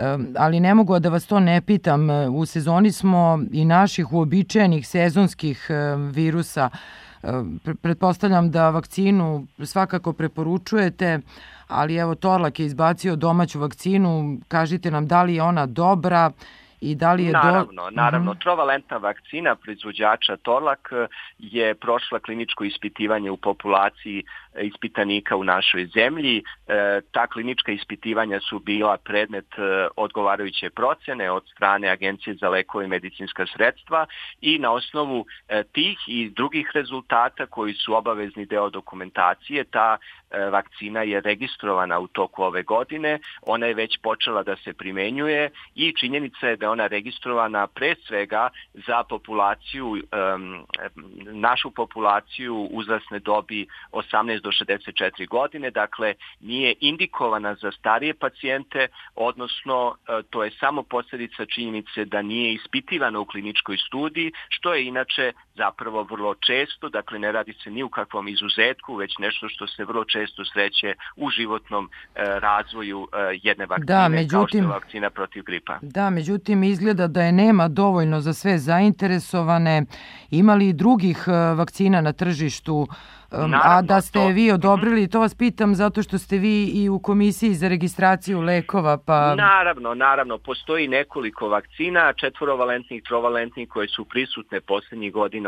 ali ne mogu da vas to ne pitam. U sezoni smo i naših uobičajenih sezonskih virusa. Pretpostavljam da vakcinu svakako preporučujete, ali evo Torlak je izbacio domaću vakcinu. Kažite nam da li je ona dobra i da li je naravno, do... naravno. Mm-hmm. Trovalentna vakcina proizvođača Torlak je prošla kliničko ispitivanje u populaciji ispitanika u našoj zemlji. E, ta klinička ispitivanja su bila predmet e, odgovarajuće procene od strane Agencije za lekove i medicinska sredstva i na osnovu e, tih i drugih rezultata koji su obavezni deo dokumentacije, ta e, vakcina je registrovana u toku ove godine. Ona je već počela da se primenjuje i činjenica je da ona registrovana pre svega za populaciju, um, našu populaciju uzrasne dobi osamnaest do šezdeset četiri godine, dakle nije indikovana za starije pacijente, odnosno to je samo posljedica činjenice da nije ispitivana u kliničkoj studiji, što je inače zapravo vrlo često, dakle ne radi se ni u kakvom izuzetku, već nešto što se vrlo često sreće u životnom e, razvoju e, jedne vakcine, da, međutim, kao što je vakcina protiv gripa. Da, međutim, izgleda da je nema dovoljno za sve zainteresovane. Ima li drugih vakcina na tržištu, naravno, a da ste to... vi odobrili, to vas pitam zato što ste vi i u komisiji za registraciju lekova, pa... Naravno, naravno, postoji nekoliko vakcina, četvorovalentnih, trovalentnih, koje su prisutne posljednjih godina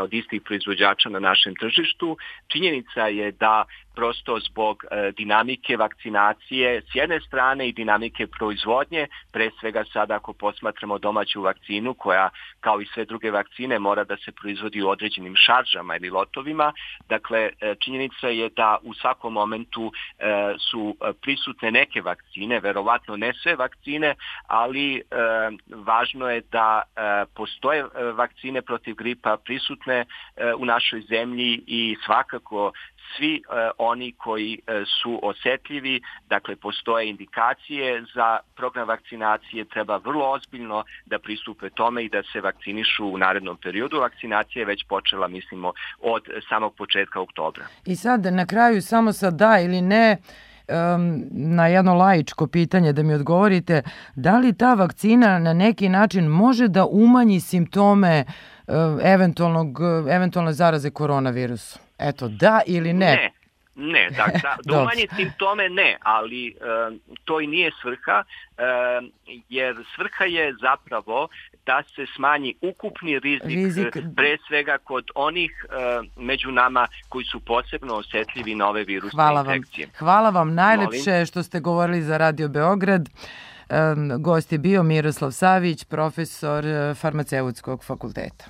vakcina od istih proizvođača na našem tržištu. Činjenica je da prosto zbog e, dinamike vakcinacije s jedne strane i dinamike proizvodnje, pre svega sada ako posmatramo domaću vakcinu koja kao i sve druge vakcine mora da se proizvodi u određenim šaržama ili lotovima. Dakle, e, činjenica je da u svakom momentu e, su prisutne neke vakcine, verovatno ne sve vakcine, ali e, važno je da e, postoje vakcine protiv gripa prisutne e, u našoj zemlji i svakako svi e, oni koji e, su osetljivi, dakle postoje indikacije za program vakcinacije, treba vrlo ozbiljno da pristupe tome i da se vakcinišu u narednom periodu. Vakcinacija je već počela, mislimo, od samog početka oktobra. I sad na kraju samo sa da ili ne, um, na jedno laičko pitanje da mi odgovorite, da li ta vakcina na neki način može da umanji simptome uh, eventualnog, eventualne zaraze koronavirusom? Eto, da ili ne? Ne, ne, da, da, da umanji simptome ne, ali e, to i nije svrha, e, jer svrha je zapravo da se smanji ukupni rizik, rizik. pre svega kod onih e, među nama koji su posebno osetljivi na ove virusne Hvala infekcije. Vam. Hvala vam najlepše Molim. što ste govorili za Radio Beograd. Um, gost je bio Miroslav Savić, profesor farmaceutskog fakulteta.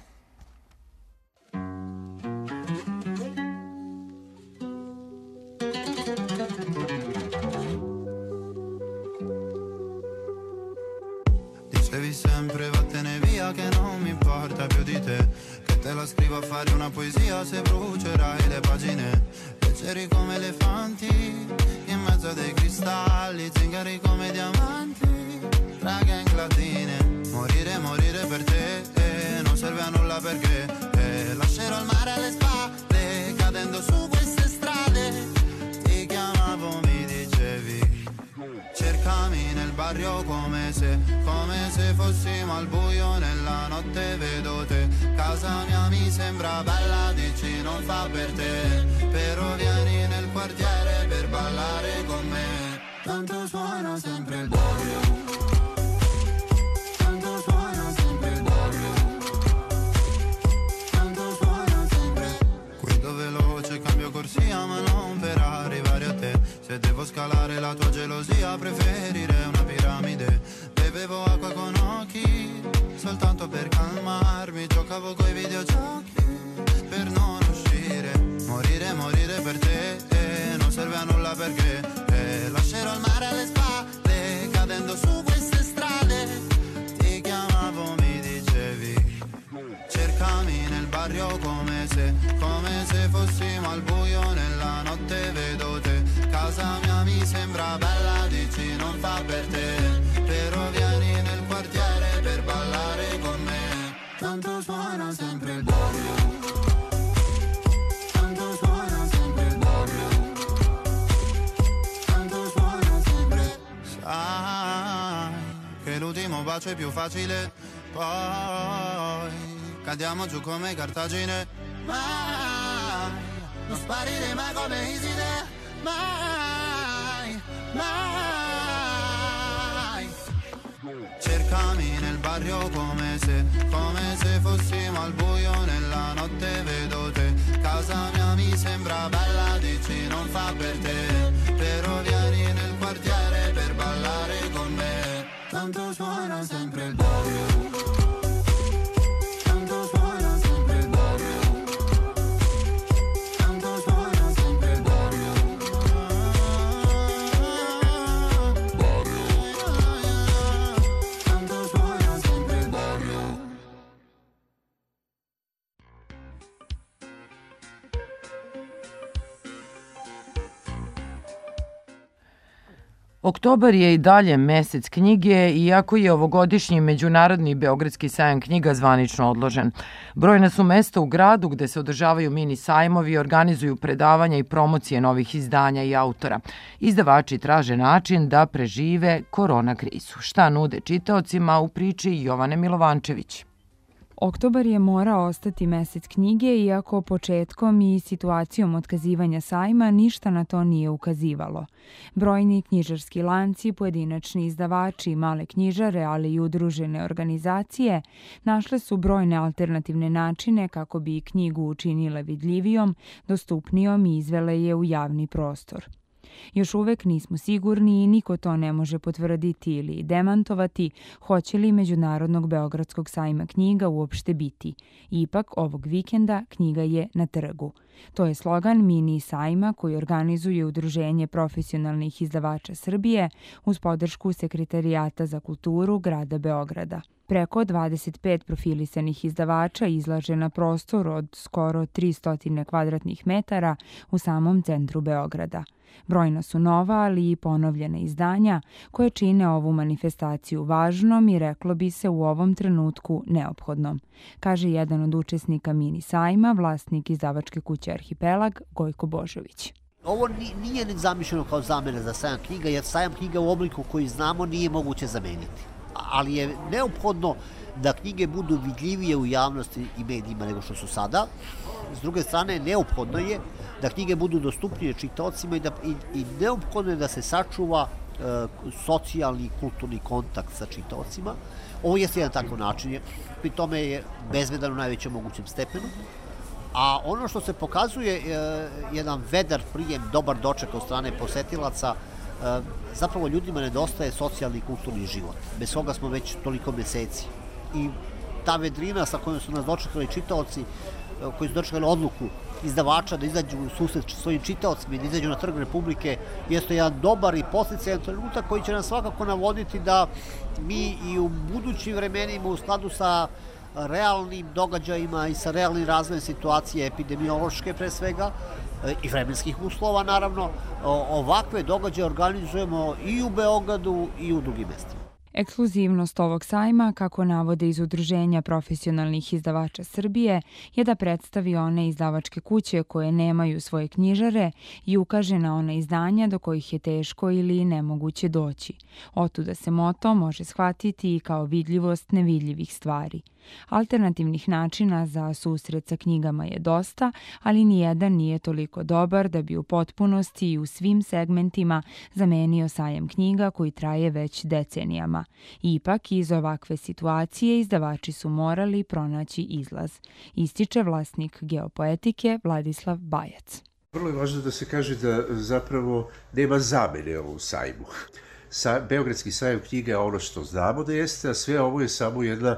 Dicevi sempre vattene via che non mi importa più di te, che te la scrivo a fare una poesia se brucerai le pagine, leggeri come elefanti in mezzo a dei cristalli, zingari come diamanti, raghe in latine, morire, morire per te, eh, non serve a nulla perché eh, lascerò il mare alle spalle, cadendo su queste strade, ti chiamavo, mi dicevi cercami nel barrio come se, come se fossimo al buio nella notte, vedo te, casa mia mi sembra bella, dici non fa per te, però vieni nel quartiere per ballare con me, tanto suona sempre il barrio, tanto suona sempre il barrio, tanto suona sempre, guido veloce, cambio corsia ma non per arrivare a te, se devo scalare la tua gelosia preferirei una piramide, bevevo acqua con occhi soltanto per calmarmi, giocavo coi videogiochi per non uscire, morire, morire per te, eh, non serve a nulla perché eh, lascerò il mare alle spalle, cadendo su queste strade, ti chiamavo, mi dicevi cercami nel barrio come se, come se fossimo al buio nella notte, vedo te, casa mia mi sembra bella, dici non fa per te, però vieni nel quartiere per ballare con me, tanto suona sempre il barrio, tanto suona sempre il barrio, tanto suona sempre, sai che l'ultimo bacio è più facile, poi cadiamo giù come Cartagine, mai non sparire mai come Iside, mai, mai. Cercami nel barrio come se, come se fossimo al buio nella notte, vedo te, casa mia mi sembra bella, dici non fa per te, però vieni nel quartiere per ballare con me, tanto suona sempre il barrio, tanto suona sempre il barrio, tanto suona sempre il barrio, barrio, tanto suona sempre il barrio. Oktobar je i dalje mesec knjige, iako je ovogodišnji Međunarodni Beogradski sajam knjiga zvanično odložen. Brojna su mesta u gradu gde se održavaju mini sajmovi, organizuju predavanja i promocije novih izdanja i autora. Izdavači traže način da prežive korona krizu. Šta nude čitaocima u priči Jovane Milovančević? Oktobar je morao ostati mesec knjige, iako početkom i situacijom otkazivanja sajma ništa na to nije ukazivalo. Brojni knjižarski lanci, pojedinačni izdavači, male knjižare, ali i udružene organizacije našle su brojne alternativne načine kako bi knjigu učinile vidljivijom, dostupnijom i izvele je u javni prostor. Još uvek nismo sigurni i niko to ne može potvrditi ili demantovati hoće li Međunarodnog Beogradskog sajma knjiga uopšte biti. Ipak, ovog vikenda knjiga je na trgu. To je slogan mini sajma koji organizuje Udruženje profesionalnih izdavača Srbije uz podršku Sekretarijata za kulturu grada Beograda. Preko dvadeset pet profilisanih izdavača izlaže na prostor od skoro tristo kvadratnih metara u samom centru Beograda. Brojna su nova, ali i ponovljena izdanja koje čine ovu manifestaciju važnom i reklo bi se u ovom trenutku neophodnom, kaže jedan od učesnika mini sajma, vlasnik izdavačke kuće Arhipelag, Gojko Božović. Ovo nije ni zamišljeno kao zamena za sajam knjiga, jer sajam knjiga u obliku koji znamo nije moguće zameniti. Ali je neophodno da knjige budu vidljivije u javnosti i medijima nego što su sada. S druge strane, neophodno je da knjige budu dostupnije čitaocima i, da, i, i neophodno je da se sačuva e, socijalni i kulturni kontakt sa čitaocima. Ovo jeste jedan takav način, pri tome je bezbedan u najvećem mogućem stepenu. A ono što se pokazuje, e, jedan vedar prijem, dobar doček od strane posetilaca, e, zapravo ljudima nedostaje socijalni i kulturni život. Bez toga smo već toliko meseci. I ta vedrina sa kojom su nas dočekali čitaoci, koji su dočekali odluku izdavača da izađu u susret svojim čitaocima i da izađu na Trg Republike, jeste jedan dobar i posticajan trenutak koji će nam svakako navoditi da mi i u budućim vremenima u skladu sa realnim događajima i sa realnim razvojem situacije epidemiološke pre svega i vremenskih uslova naravno, ovakve događaje organizujemo i u Beogradu i u drugim mestima. Ekskluzivnost ovog sajma, kako navode iz Udruženja profesionalnih izdavača Srbije, je da predstavi one izdavačke kuće koje nemaju svoje knjižare i ukaže na one izdanja do kojih je teško ili nemoguće doći. Otuda se moto može shvatiti i kao vidljivost nevidljivih stvari. Alternativnih načina za susret sa knjigama je dosta, ali nijedan nije toliko dobar da bi u potpunosti i u svim segmentima zamenio sajam knjiga koji traje već decenijama. Ipak, iz ovakve situacije izdavači su morali pronaći izlaz, ističe vlasnik Geopoetike Vladislav Bajac. Vrlo je važno da se kaže da zapravo nema zamene ovom sajmu. Sa, Beogradski sajam knjiga je ono što znamo da jeste, a sve ovo je samo jedna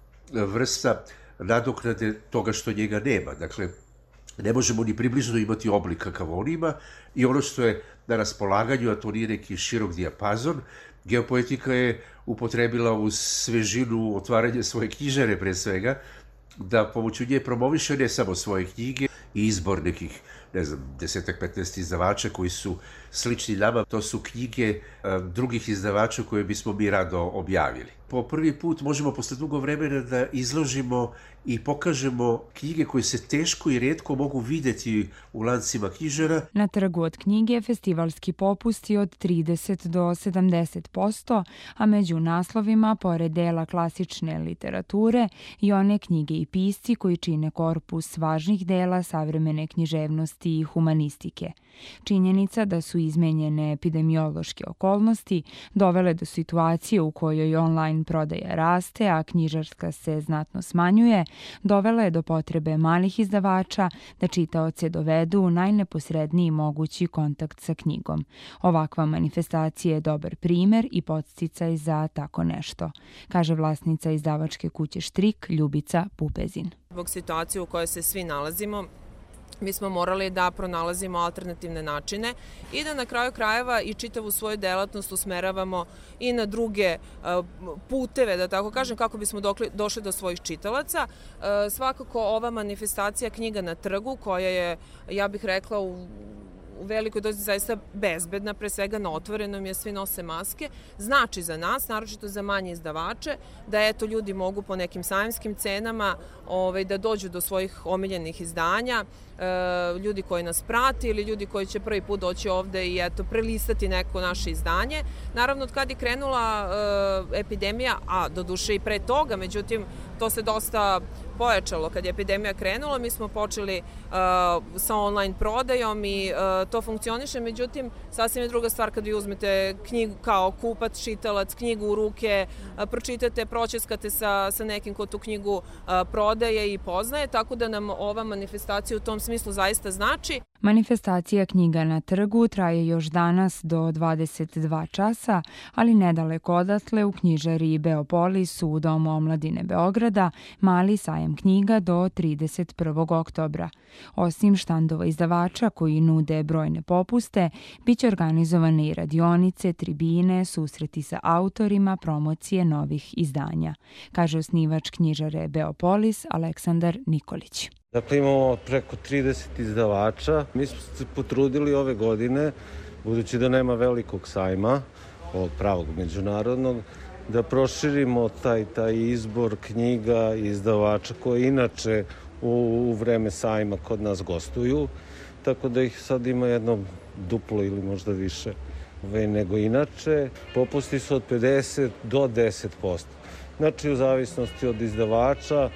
vrsta nadoknade toga što njega nema. Dakle, ne možemo ni približno imati oblik kakav on ima i ono što je na raspolaganju, a to nije neki širok dijapazon, Geopoetika je upotrebila uz svežinu otvaranje svoje knjižare pre svega, da pomoću nje promoviše ne samo svoje knjige i izbor nekih, ne znam, desetak, petnaest izdavača koji su slični nama. To su knjige drugih izdavača koje bismo mi rado objavili. Po prvi put možemo posle dugo vremena da izložimo i pokažemo knjige koje se teško i retko mogu videti u lancima knjižara. Na Trgu od knjige festivalski popusti od trideset do sedamdeset posto, a među naslovima, pored dela klasične literature, i one knjige i pisci koji čine korpus važnih dela savremene književnosti i humanistike. Činjenica da su izmenjene epidemiološke okolnosti dovele do situacije u kojoj online prodaja raste, a knjižarska se znatno smanjuje, dovela je do potrebe malih izdavača da čitaoce dovedu u najneposredniji mogući kontakt sa knjigom. Ovakva manifestacija je dobar primer i podsticaj za tako nešto, kaže vlasnica izdavačke kuće Štrik Ljubica Pupezin. Zbog situacije u kojoj se svi nalazimo, mi smo morali da pronalazimo alternativne načine i da na kraju krajeva i čitavu svoju delatnost usmeravamo i na druge puteve, da tako kažem, kako bismo došli do svojih čitalaca. Svakako ova manifestacija Knjiga na trgu, koja je, ja bih rekla, u u velikoj dozi zaista bezbedna, pre svega na otvorenom je, svi nose maske, znači za nas, naročito za manje izdavače, da eto ljudi mogu po nekim sajamskim cenama ovaj, da dođu do svojih omiljenih izdanja, e, ljudi koji nas prati ili ljudi koji će prvi put doći ovde i eto prelistati neko naše izdanje. Naravno, od kad je krenula e, epidemija, a do duše i pre toga, međutim, to se dosta pojačalo. Kad je epidemija krenula, mi smo počeli uh, sa online prodajom i uh, to funkcioniše, međutim, sasvim je druga stvar kad vi uzmete knjigu kao kupac, čitalac, knjigu u ruke, uh, pročitate, pročeskate sa, sa nekim ko tu knjigu uh, prodaje i poznaje, tako da nam ova manifestacija u tom smislu zaista znači. Manifestacija Knjiga na trgu traje još danas do dvadeset dva časa, ali nedaleko odatle u knjižari Beopolis u Domu omladine Beograda mali sajam knjiga do trideset prvog oktobra. Osim štandova izdavača koji nude brojne popuste, biće organizovane i radionice, tribine, susreti sa autorima, promocije novih izdanja, kaže osnivač knjižare Beopolis Aleksandar Nikolić. Dakle, imamo preko trideset izdavača. Mi smo se potrudili ove godine, budući da nema velikog sajma, ovog pravog međunarodnog, da proširimo taj, taj izbor knjiga i izdavača koji inače u, u vreme sajma kod nas gostuju, tako da ih sad ima jedno duplo ili možda više nego inače. Popusti su od pedeset do deset posto. Znači, u zavisnosti od izdavača,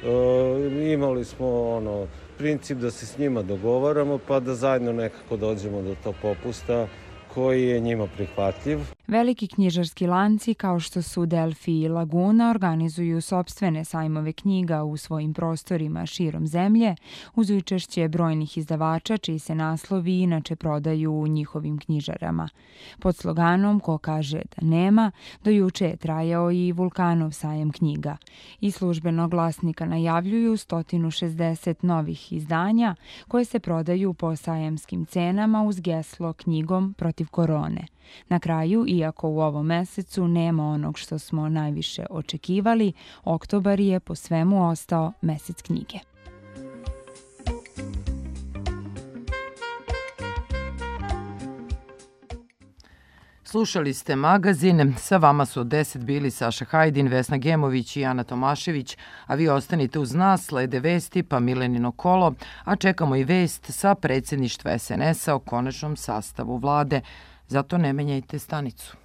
E, imali smo ono princip da se s njima dogovaramo pa da zajedno nekako dođemo do tog popusta koji je njima prihvatljiv. Veliki knjižarski lanci kao što su Delfi i Laguna organizuju sopstvene sajmove knjiga u svojim prostorima širom zemlje uz učešće brojnih izdavača čiji se naslovi inače prodaju u njihovim knjižarama. Pod sloganom Ko kaže da nema, do juče je trajao i Vulkanov sajam knjiga. Iz službenog glasnika najavljuju sto šezdeset novih izdanja koje se prodaju po sajamskim cenama uz geslo Knjigom protiv korone. Na kraju, iako u ovom mesecu nema onog što smo najviše očekivali, oktobar je po svemu ostao mesec knjige. Slušali ste magazin, sa vama su od deset bili Saša Hajdin, Vesna Gemović i Ana Tomašević, a vi ostanite uz nas, slede vesti pa Milenino kolo, a čekamo i vest sa predsjedništva es en es a o konačnom sastavu vlade. Zato ne menjajte stanicu.